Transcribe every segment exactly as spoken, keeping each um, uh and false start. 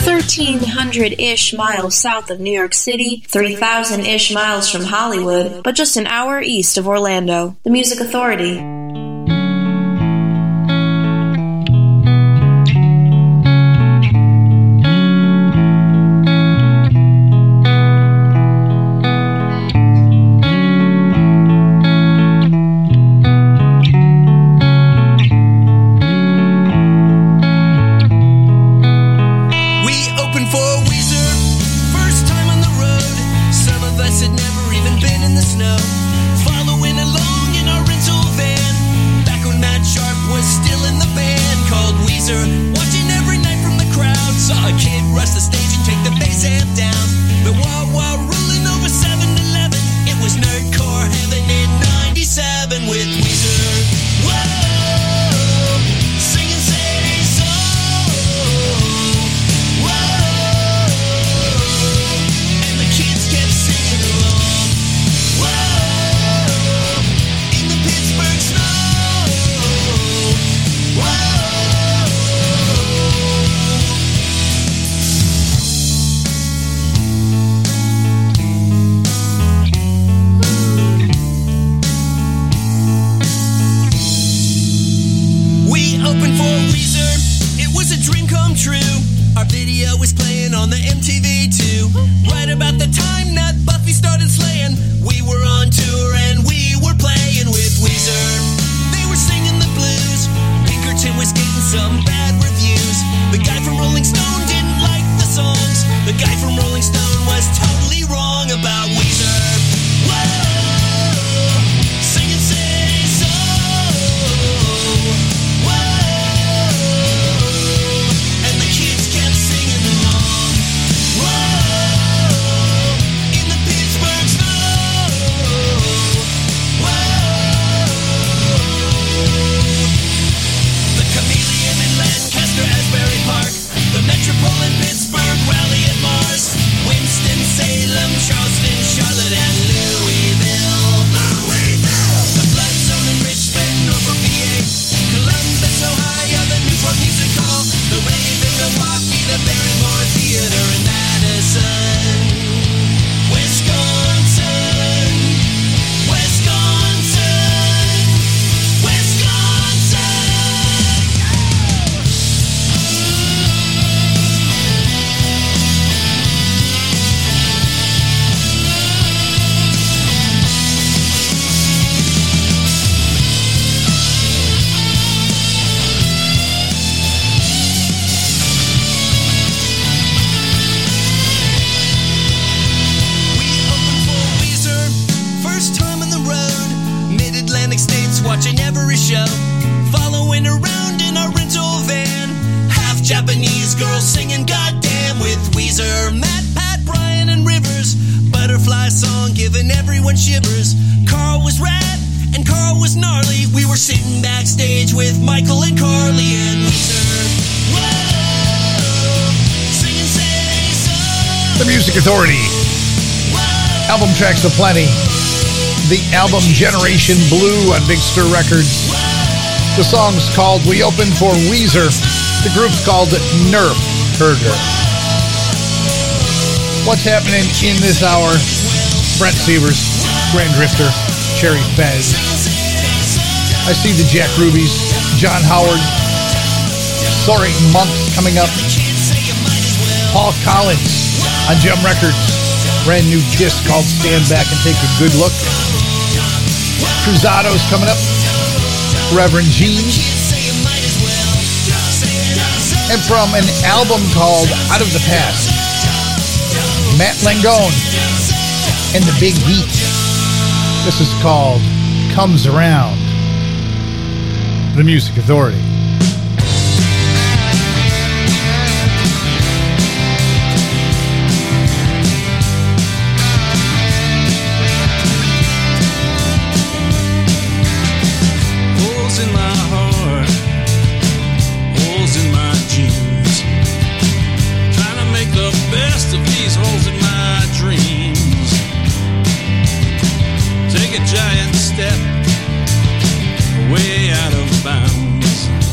thirteen hundred-ish miles south of New York City, three thousand-ish miles from Hollywood, but just an hour east of Orlando. The Music Authority. Authority. Album tracks aplenty. The album Generation Blue on Big Stir Records. The song's called We Open for Weezer. The group's called Nerf Herder. What's happening in this hour? Brent Sievers, Grand Drifter, Cherry Fez. I see the Jack Rubies, John Howard, Soaring Monks coming up. Paul Collins on Jum Records, brand new disc called Stand Back and Take a Good Look. Cruzado's coming up. Reverend Gene. And from an album called Out of the Past, Matt Langone and the Big Heat. This is called Comes Around. The Music Authority. Giant step way out of bounds.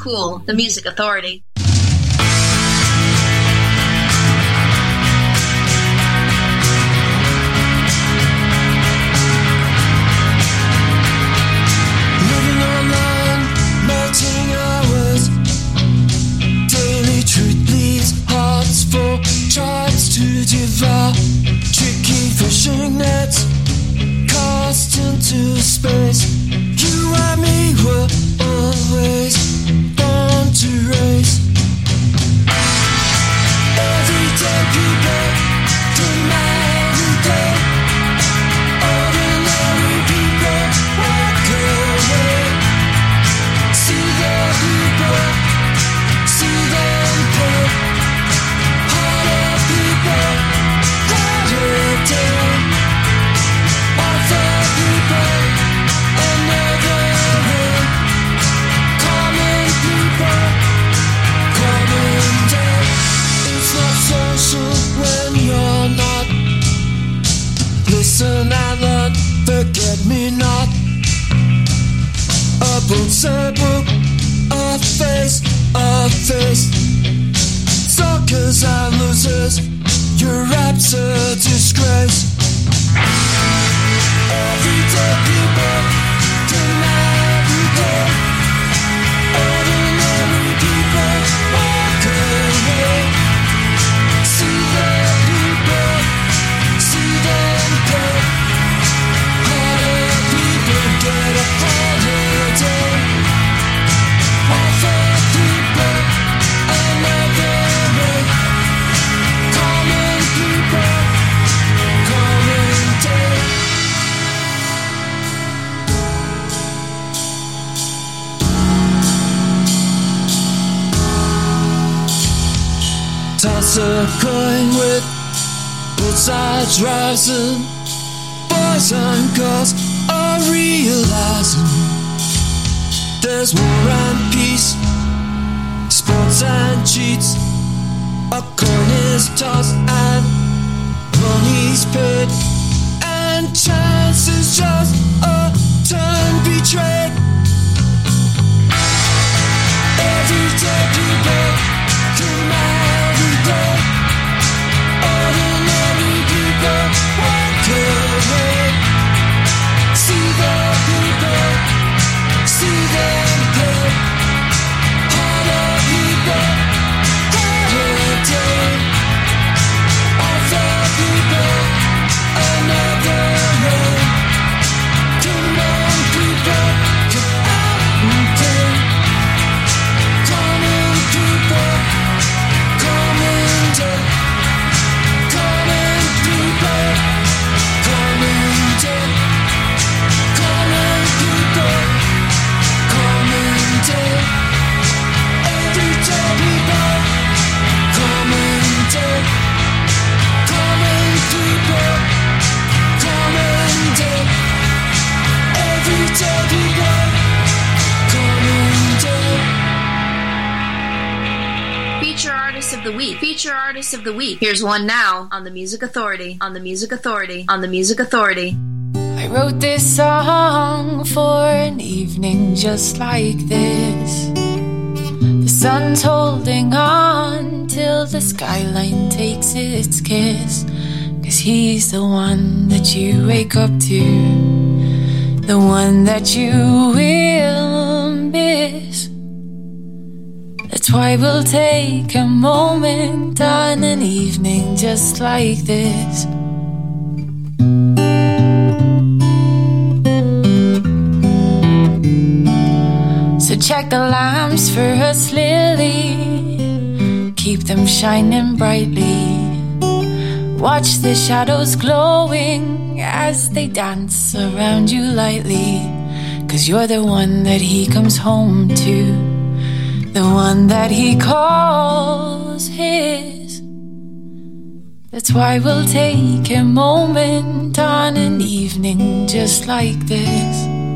cool. The Music Authority. Living online, melting hours. Daily truth leaves hearts full, tries to devour. Tricky fishing nets cast into space. You and me were always born to race. Everyday people demand day. Ordinary people walk away. See the people, see them pay. Harder people, harder day. Other people, another way. Common people, common day. It's not social when you're not. Listen and learn, forget me not. A book's a book, a face, a face. Suckers and losers, your rap's a disgrace. Everyday people, demand every day. Ordinary people, walk away. See the people, see them pay. Harder people get a holiday. Other people, another way. Common people, common day. Toss a coin with both sides rising. Boys and girls are realizing there's war and peace, sports and cheats. A coin is tossed and money's paid, and chance is just a turn betrayed. Everyday people come every day. Ordinary people walk away. See the people, see them pay. Harder people, harder day. Other people, another way. Come on people, come out and play. Common people, common day. Common people, common day. Common people, common day. Everyday people, common day. Common people, common day. Everyday people, common day. Feature Artist of the Week. Feature Artist of the Week. Here's one now on the Music Authority. On the Music Authority. On the Music Authority. I wrote this song for an evening just like this. The sun's holding on till the skyline takes its kiss. 'Cause he's the one that you wake up to, the one that you will miss. That's why we'll take a moment on an evening just like this. So check the lamps for us, Lily. Keep them shining brightly. Watch the shadows glowing as they dance around you lightly. 'Cause you're the one that he comes home to, the one that he calls his. That's why we'll take a moment on an evening just like this.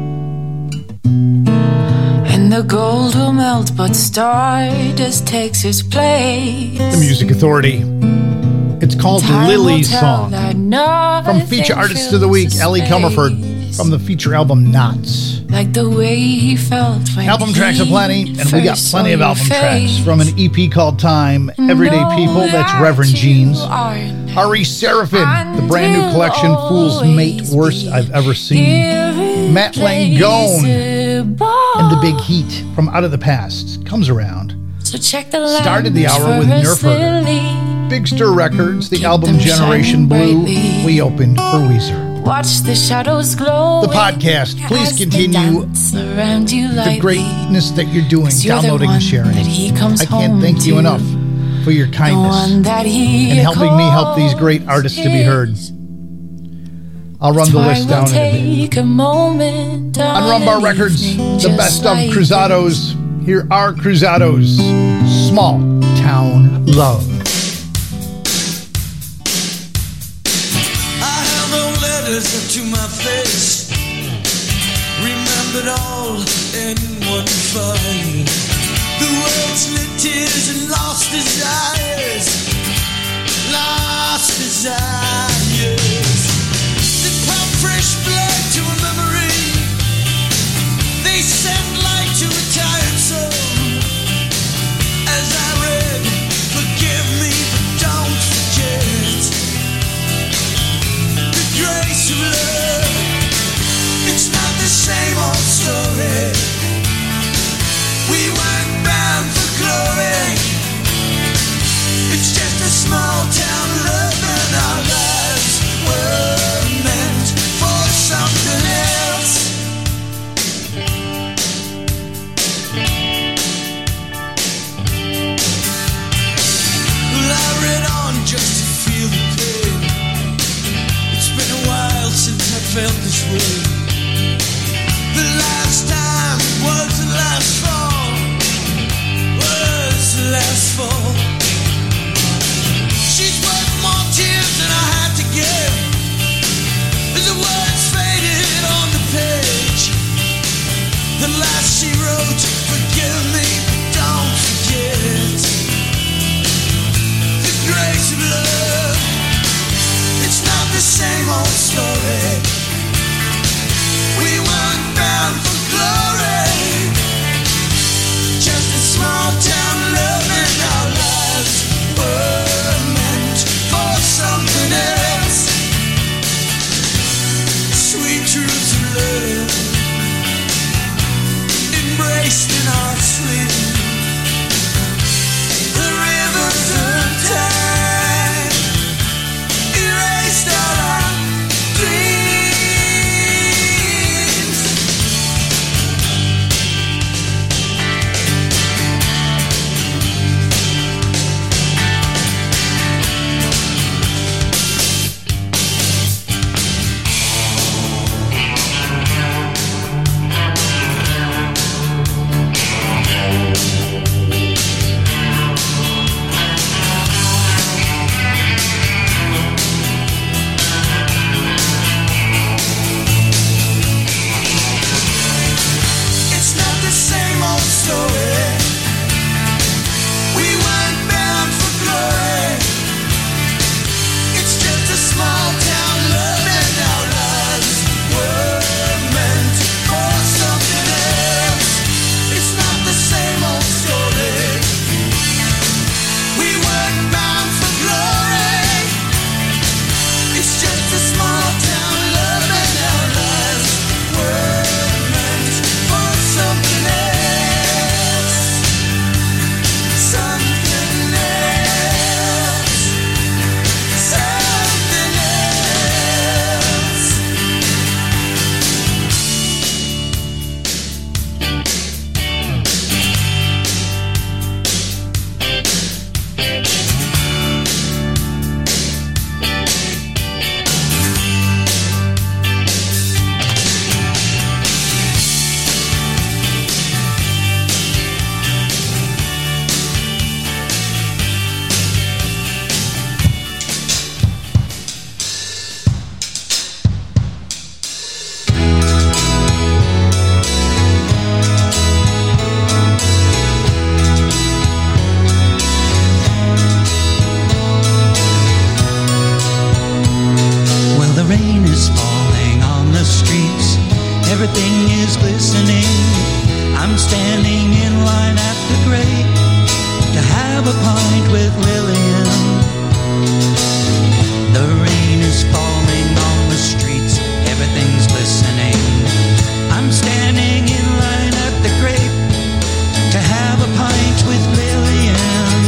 And the gold will melt, but stardust takes its place. The Music Authority. It's called Lily's Song. From Feature Artist of the Week, Ellie Comerford. from the feature album Knots. Like the way he felt when album tracks are plenty, and we got plenty of album tracks from an E P called Time, Everyday People, that's Reverend Jeans. Ari Seraphin, the brand new collection, Fool's Mate, Worst I've Ever Seen. Matt Langone, and The Big Heat from Out of the Past, Comes Around. So check the started the hour with Nerf Herder. Big Stir Records, the album Generation Blue. We opened for Weezer. Watch the shadows glow. The podcast, please continue the greatness that you're doing, downloading and sharing. I can't thank you enough for your kindness and helping me help these great artists to be heard. I'll run the list down in a bit. On Rumbar Records, the best of Cruzados. Here are Cruzados, Small Town Love. To my face, remembered all in one fight. The world's lit tears and lost desires, lost desires. They pump fresh blood to a memory. They send light to a tired soul. As I read, forgive me, but don't forget. Grace of love, it's not the same old story. We weren't bound for glory. It's just a small town love, and our lives were meant for something else. Well, I read on just to feel the pain. Since I felt this way, the last time was the last fall, was the last fall. She's worth more tears than I had to give, as the words faded on the page. The last she wrote, forgive me, but don't forget. The grace of love, it's not the same old story. with Lillian. The rain is falling on the streets, everything's glistening. I'm standing in line at the Grape to have a pint with Lillian.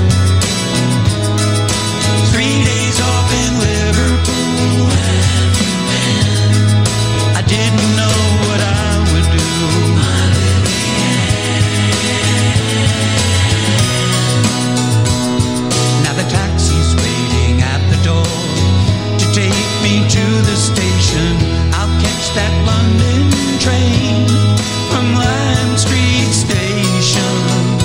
Three days off in Liverpool. I didn't know what I would do. Now the taxi's waiting at the door to take me to the station. I'll catch that London train from Lime Street Station.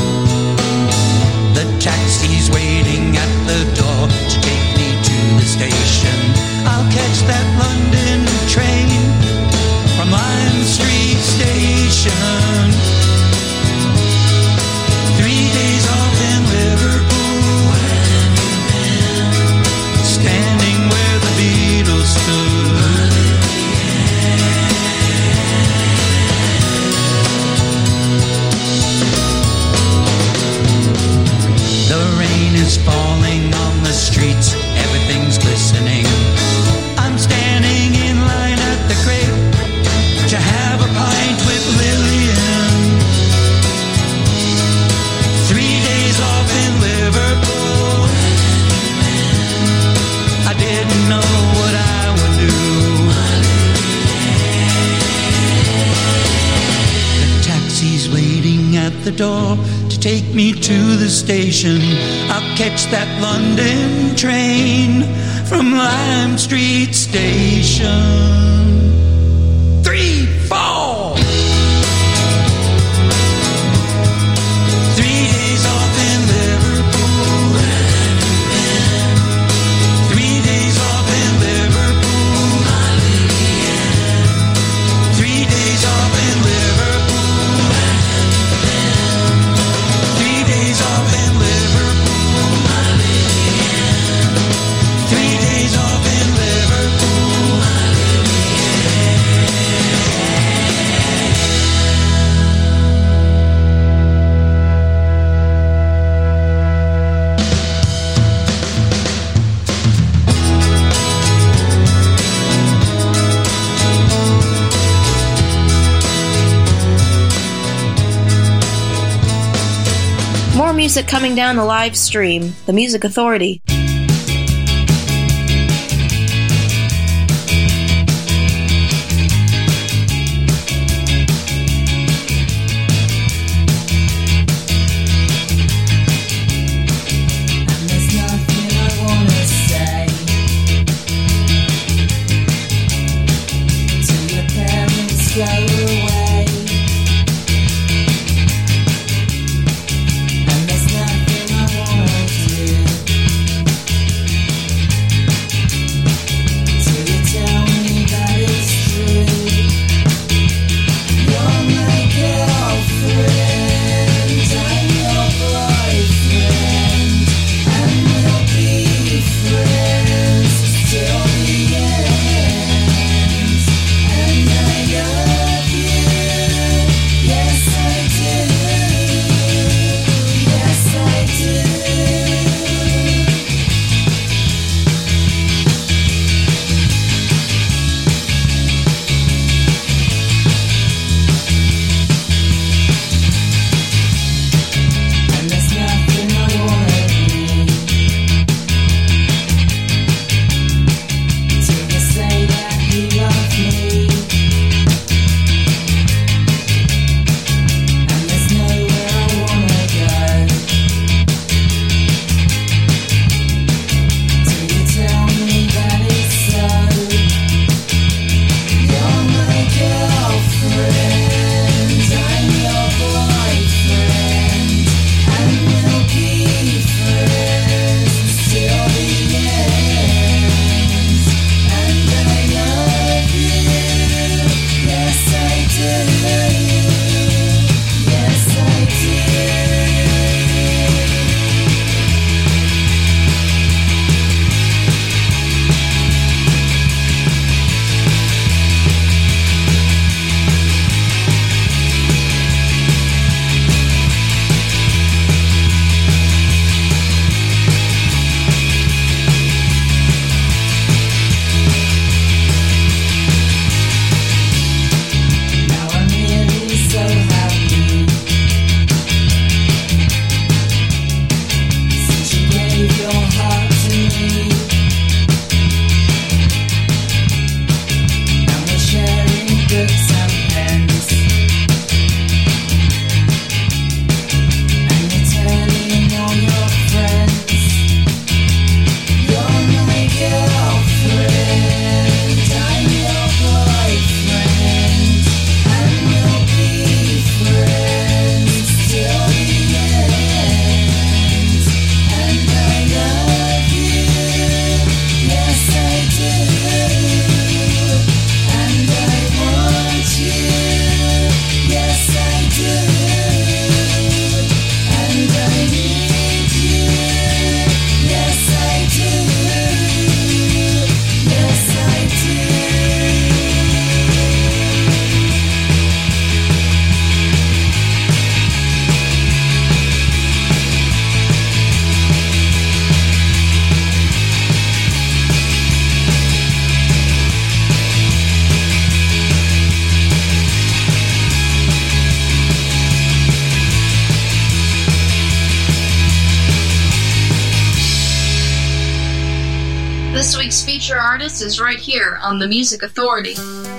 The taxi's waiting at the door to take me to the station. I'll catch that London train from Lime Street Station. Three days off in Liverpool, standing where the Beatles stood. The rain is falling on the streets, everything's glistening. I'm standing in line at the Grape to have a pint with Lillian. Three days off in Liverpool. I didn't know what I would do. The taxi's waiting at the door to take me to the station. I'll catch that London train from Lime Street Station. Three, four. Three days off in Liverpool. Three days off in Liverpool. Three days off in Liverpool. Three days off in Liverpool. Three days off in Liverpool. More music coming down the live stream. The Music Authority. And there's nothing I wanna say till your parents go away. And there's nothing I wanna do This week's feature artist is right here on The Music Authority.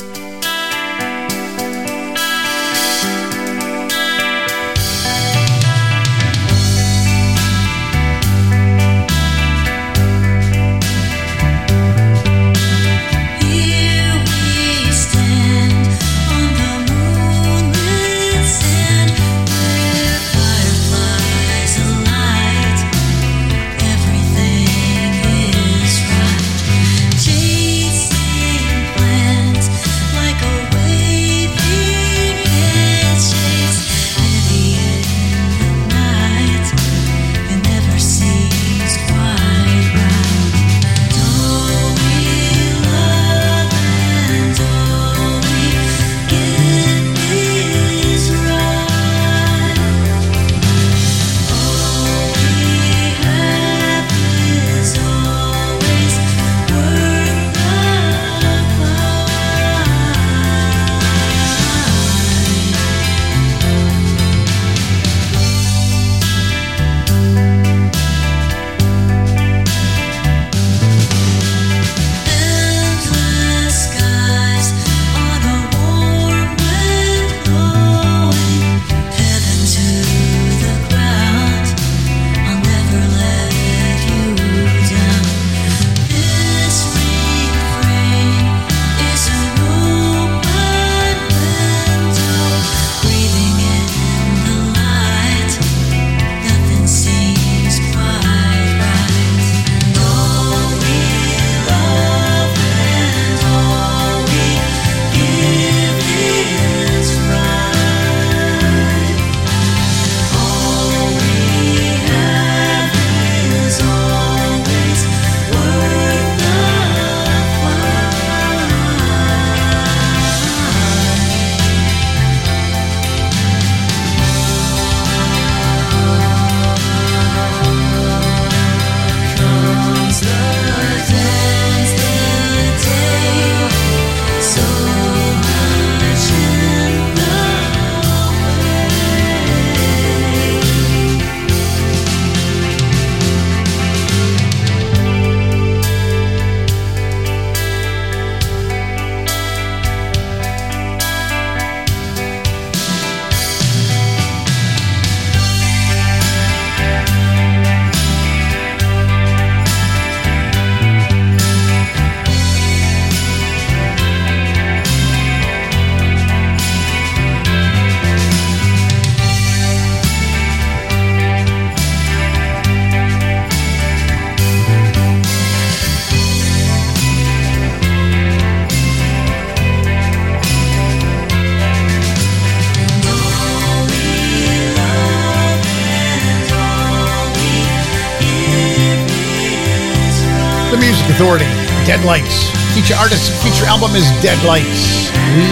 Authority, Dead Lights. Feature artist, feature album is Dead Lights. We,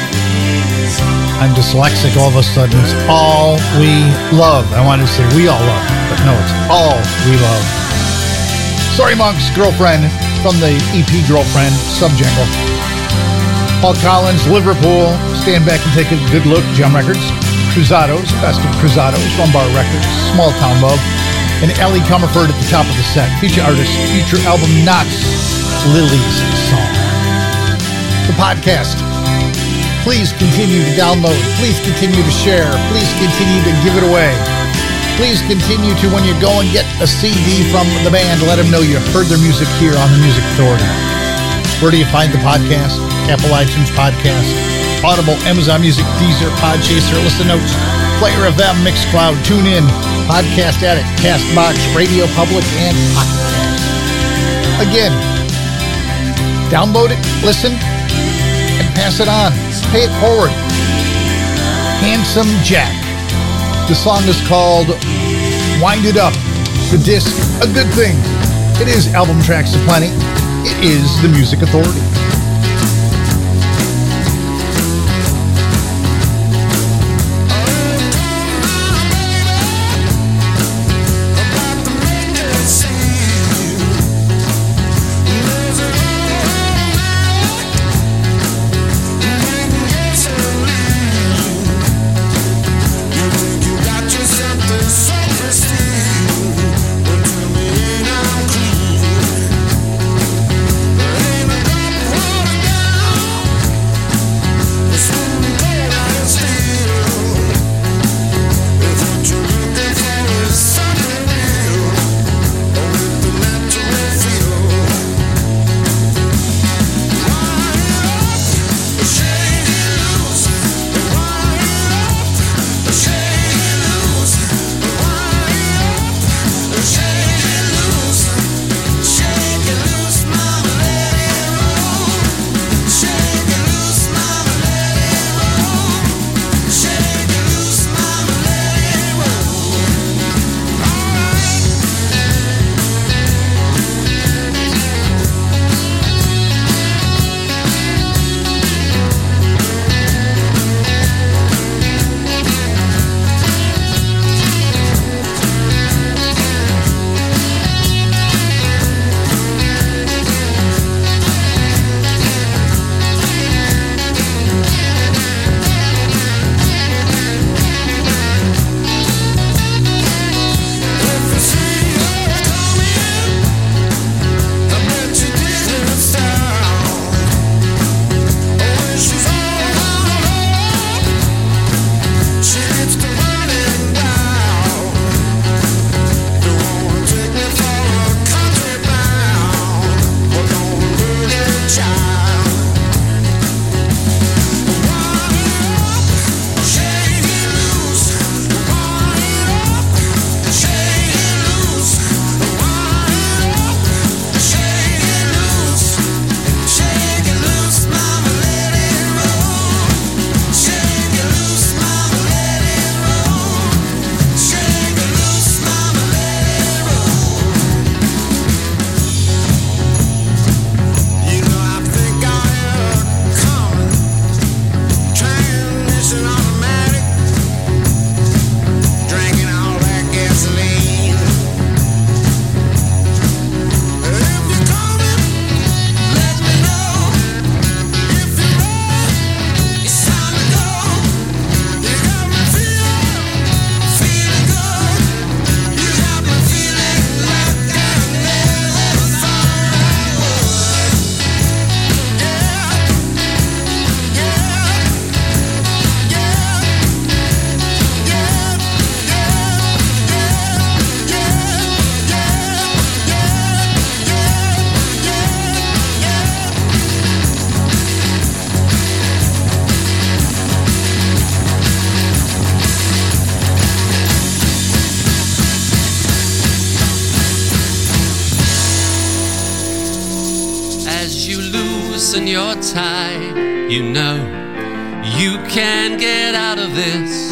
I'm dyslexic all of a sudden. It's all we love. I wanted to say we all love, but no, it's all we love. Sorry Monks, Girlfriend, from the E P Girlfriend, Subjangle. Paul Collins, Liverpool, Stand Back and Take a Good Look, Jam Records. Cruzados, Best of Cruzados, Rumbar Records, Small Town Love. And Ellie Comerford at the top of the set. Feature artist, feature album, Knots, Lily's Song. The podcast. Please continue to download. Please continue to share. Please continue to give it away. Please continue to, when you go and get a C D from the band, let them know you heard their music here on the Music Authority. Where do you find the podcast? Apple iTunes Podcast, Audible, Amazon Music, Deezer, Podchaser, Listen Notes, Player F M, Mixcloud, TuneIn, Podcast Addict, CastBox, Radio Public, and Pocket Cast. Again, download it, listen, and pass it on. Pay it forward. Handsome Jack. The song is called Wind It Up. The disc, A Good Thing. It is album tracks aplenty. It is the Music Authority. Self-esteem, but tell me I'm clean. As you loosen your tie, you know you can get out of this.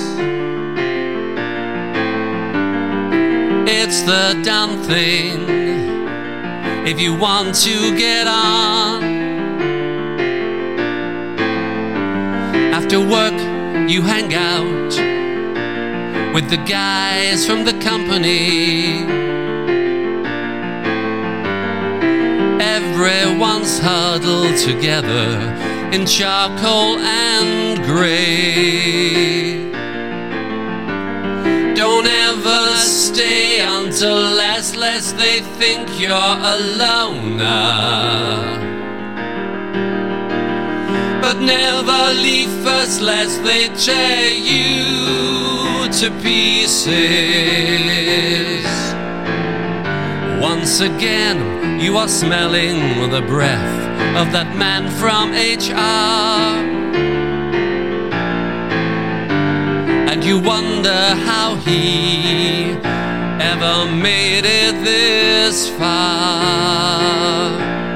It's the done thing if you want to get on. After work, you hang out with the guys from the company. Everyone's huddled together in charcoal and grey. Don't ever stay until last, lest they think you're a loner. But never leave first, lest they tear you to pieces. Once again, you are smelling the breath of that man from H R. And you wonder how he ever made it this far.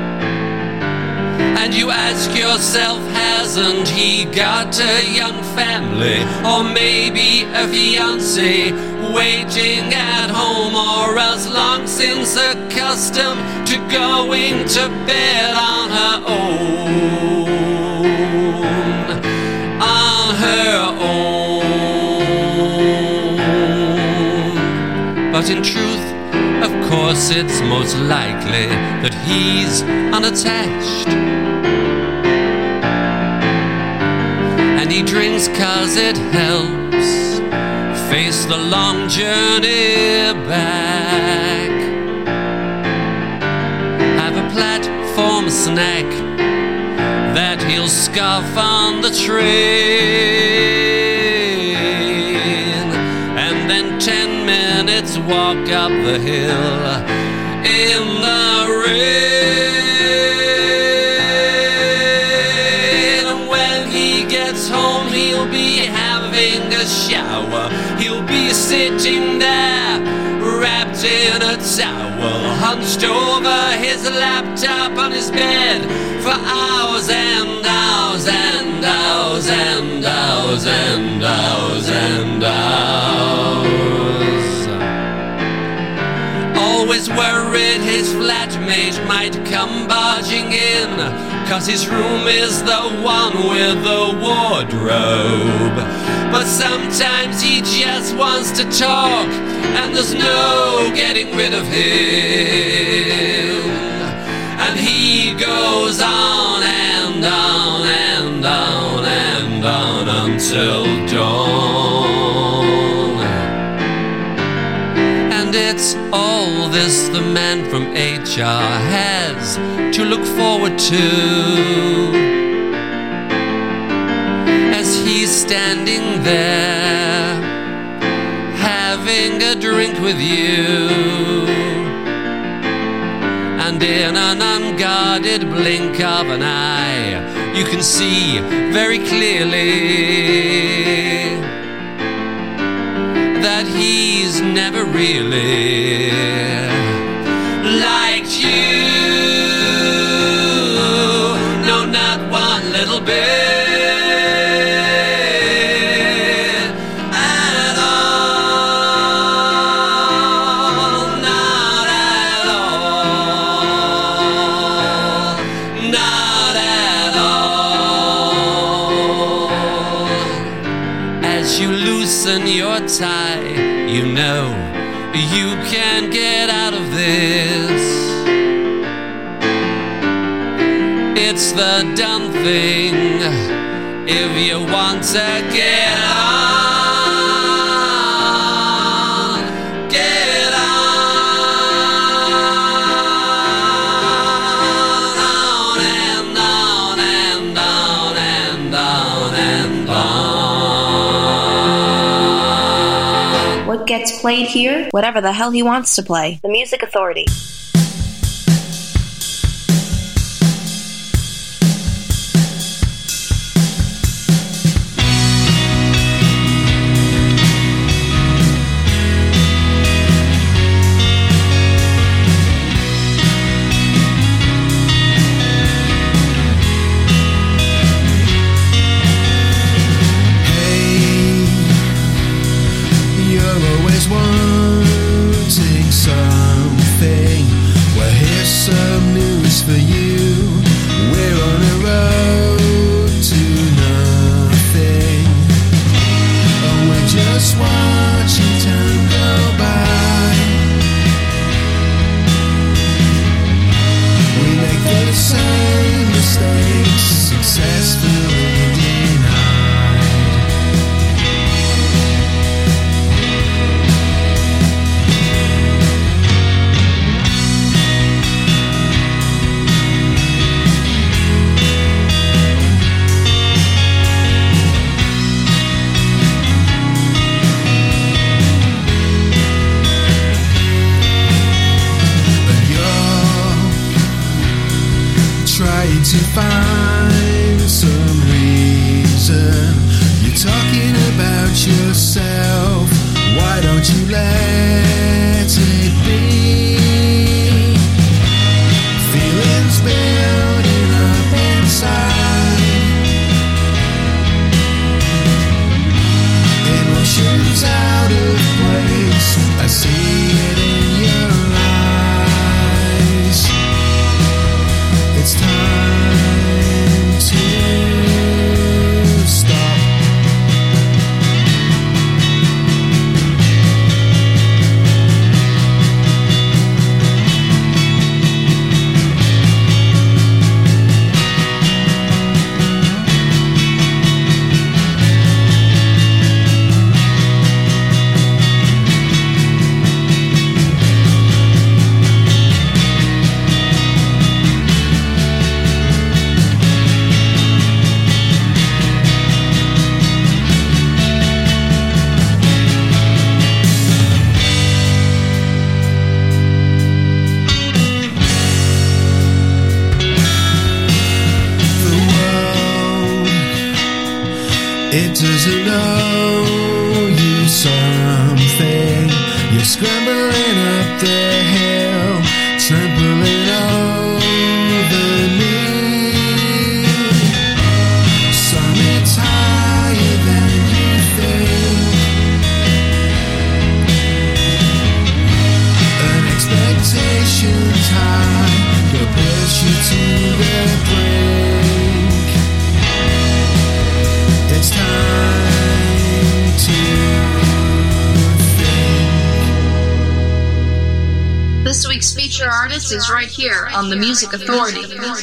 And you ask yourself, hasn't he got a young family? Or maybe a fiancé waiting at home? Or else long since accustomed to going to bed on her own. On her own. But in truth, of course, it's most likely that he's unattached. And he drinks 'cause it helps face the long journey back. Have a platform snack that he'll scoff on the train. And then ten minutes walk up the hill in the rain. And when he gets home, he'll be having a shower. He'll be sitting there wrapped in a towel, hunched over his laptop on his bed for hours and hours and hours and hours and hours and hours. Always worried his flatmate might come barging in, 'cause his room is the one with the wardrobe. But sometimes he just wants to talk, and there's no getting rid of him. And he goes on and on and on and on until dawn. And it's all this the man from H R has to look forward to, as he's standing there having a drink with you. And in an unguarded blink of an eye, you can see very clearly that he's never really liked you. No, not one little bit. Your tie, you know you can get out of this. It's the done thing if you want to get on. Get on, on and on and on and on and on. What gets played here? Whatever the hell he wants to play. The Music Authority. successfully denied. Trying to find some reason. You're talking about yourself. Why don't you let it be? Feelings building up inside. Emotions out of place. I see it in your eyes. It's time to stop. It doesn't owe you something. You're scrambling up the hill, trampling over me. Summit's higher than you think. An expectation's high, they'll push you to the brink. It's time to think. This week's feature artist is right here on The Music Authority.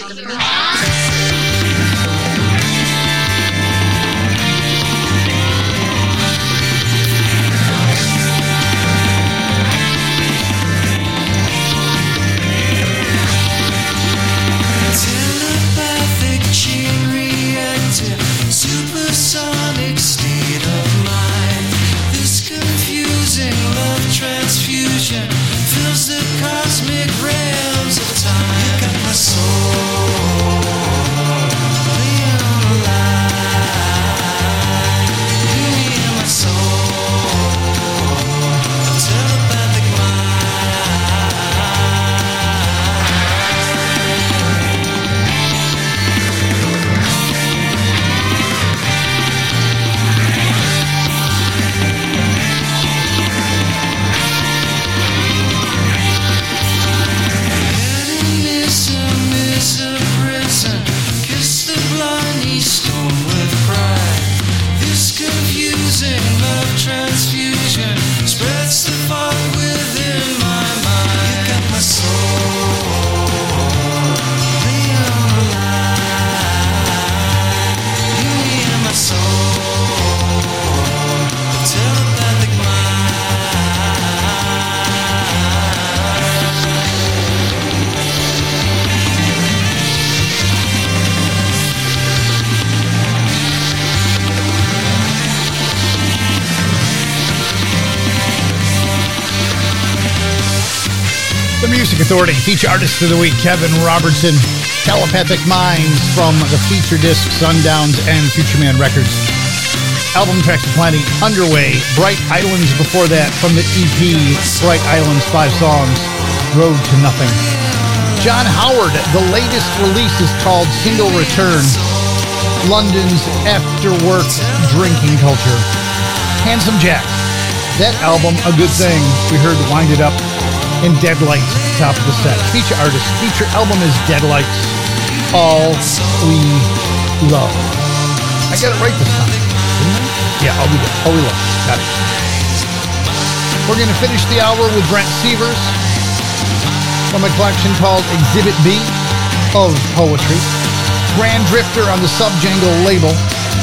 Telepathic chain reactor, supersonic state of mind. This confusing love transfusion fills the cosmic realms of time. You got my soul laying on the line. You hear my soul, telepathic transfusion spreads the fog within my mind. You got my soul laying on the line. You hear my soul, the telepathic The Music Authority, feature artist of the week, Kevin Robertson, Telepathic Minds from the feature disc Sundowns and Future Man Records. Album tracks plenty, Underway, Bright Islands before that, from the E P Bright Islands, five songs, Road to Nothing. John Howard, the latest release is called Single Return, London's after-work drinking culture. Handsome Jack, that album, A Good Thing, we heard Wind It Up, and Deadlights at the top of the set. Feature artist, feature album is Deadlights, All We Love. I got it right this time, didn't I? Yeah, All We Love. All We Love. Got it. We're going to finish the hour with Brent Sievers from a collection called Exhibit B of Poetry. Grand Drifter on the Subjangle label.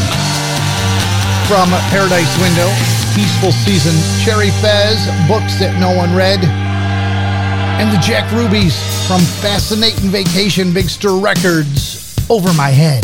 From Paradise Window, Peaceful Season, Cherry Fez, Books That No One Read, and the Jack Rubies from Fascinating Vacation, Big Stir Records, Over My Head.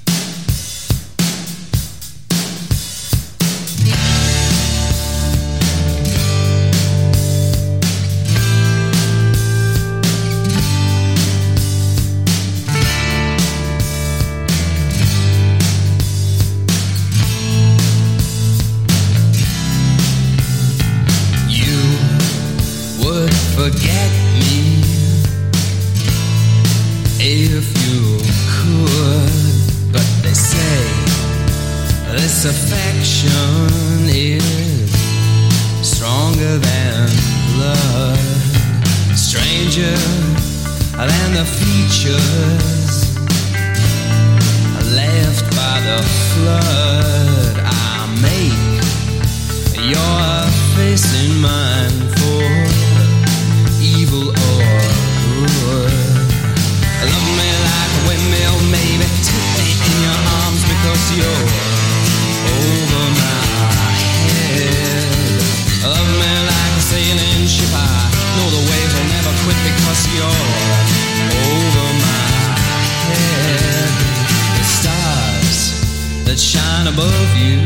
Forget me if you could, but they say this affection is stronger than blood, stranger than the features left by the flood. I make your face in mine for evil or good. Love me like a windmill, maybe take me in your arms because you're over my head. Love me like a sailing ship, I know the waves will never quit because you're over my head. The stars that shine above you,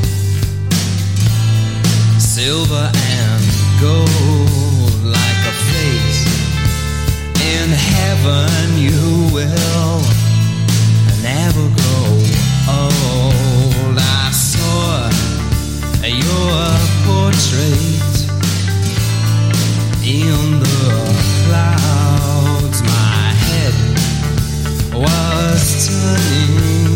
silver and gold, like a face in heaven. You will never grow old. I saw your portrait in the clouds. My head was turning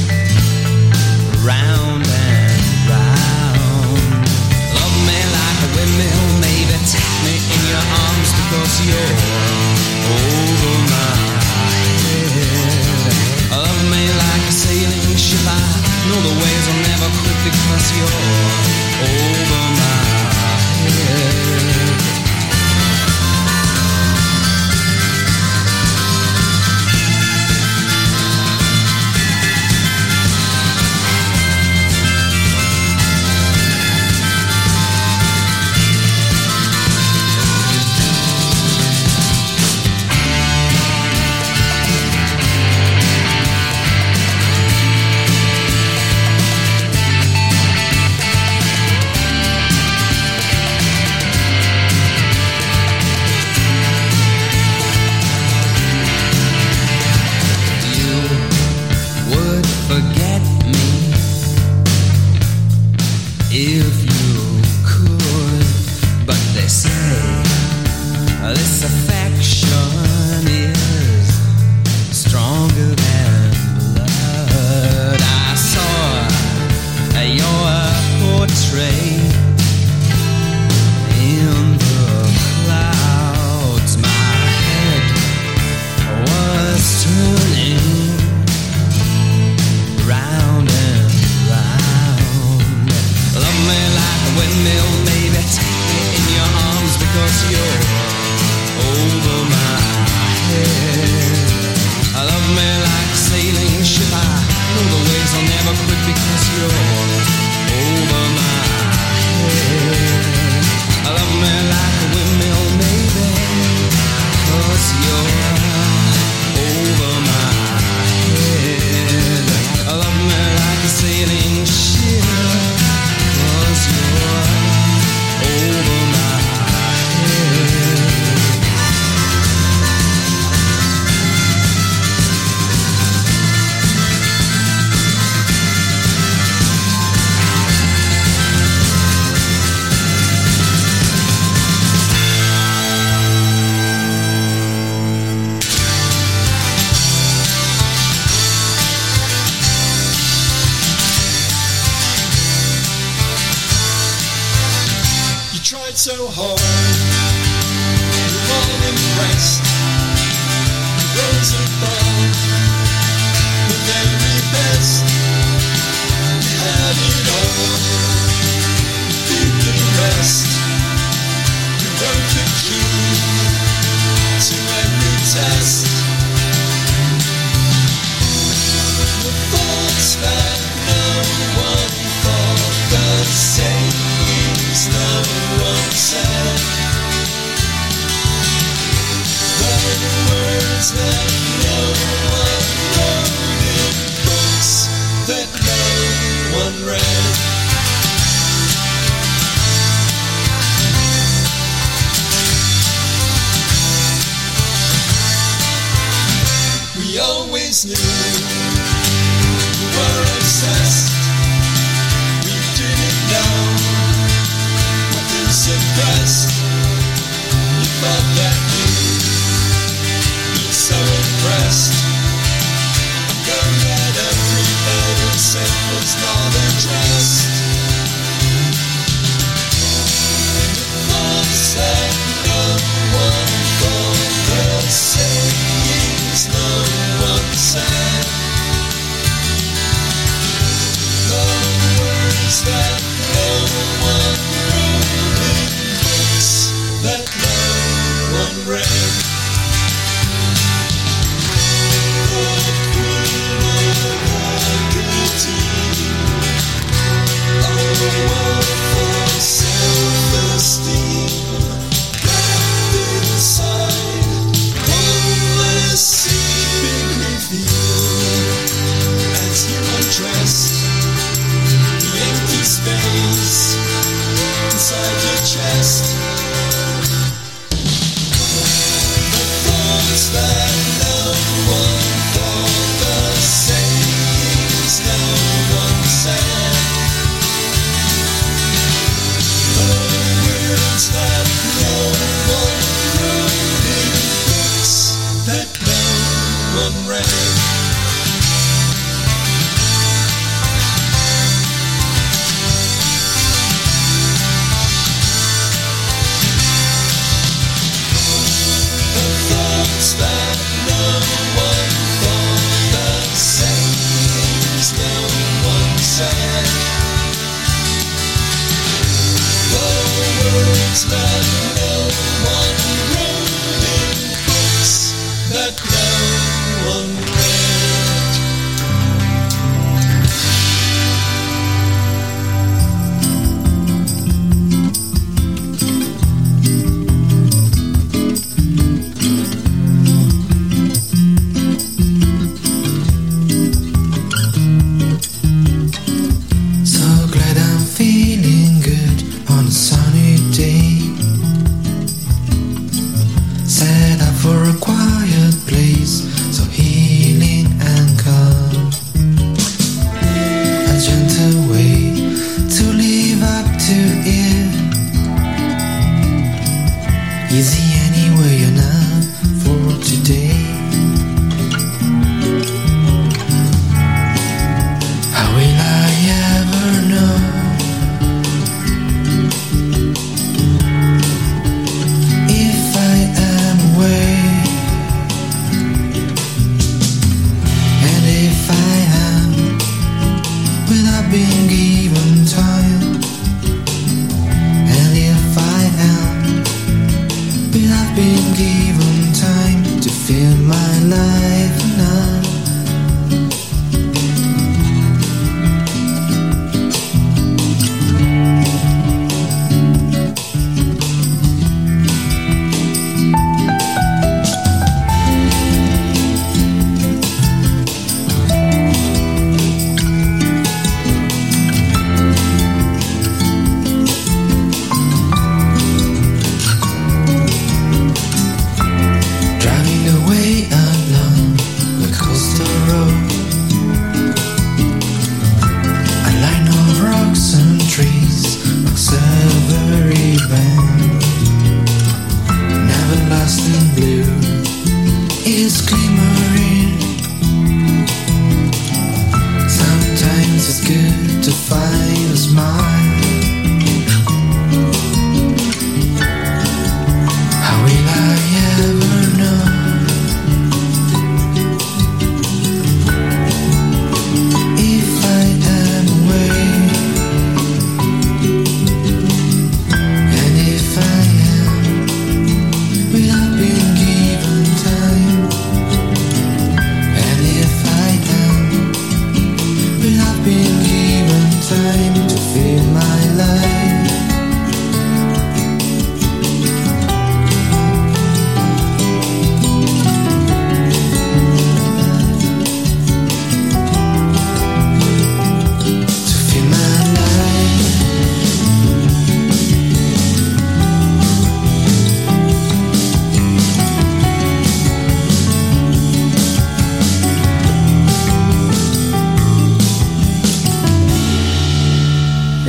round and round. Love me like a windmill, maybe take me in your arms because you're over my head. Love me like a sailing ship, I know the waves will never quit because you're over my head. words that no one wrote in books that no one read. We always knew we were obsessed. We didn't know what to suppress. You thought that you'd be so impressed. Go that every innocent was not addressed. The thoughts that no one thought, the sayings no one said, the words that no one wrote in books that no one read. The queen of Argentine, oh, for self-esteem, wrapped inside homeless seeming revealed as you undressed the empty space inside your chest.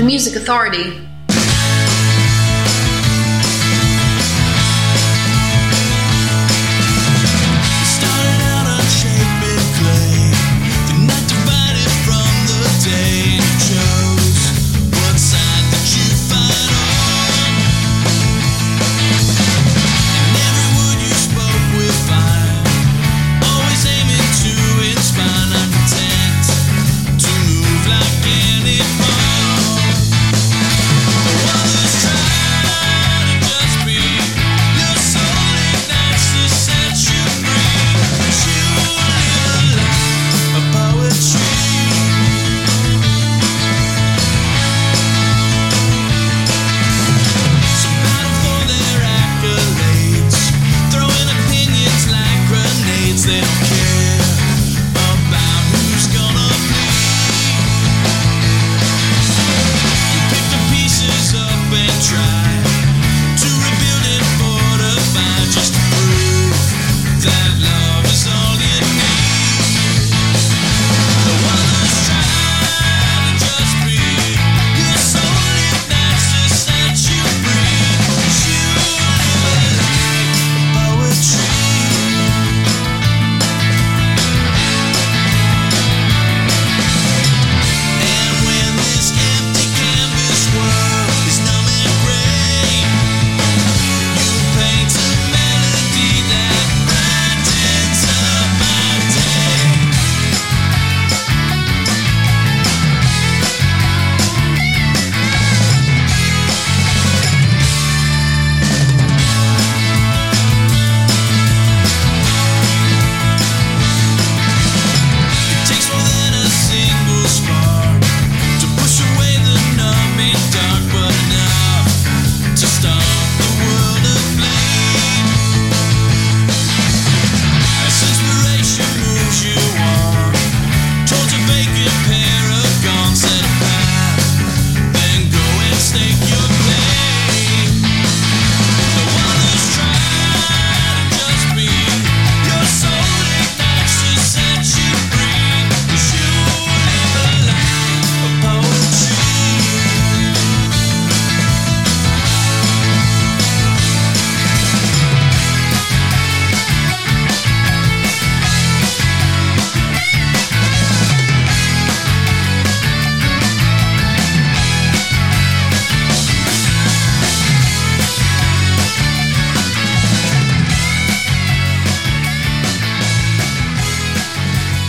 Music Authority.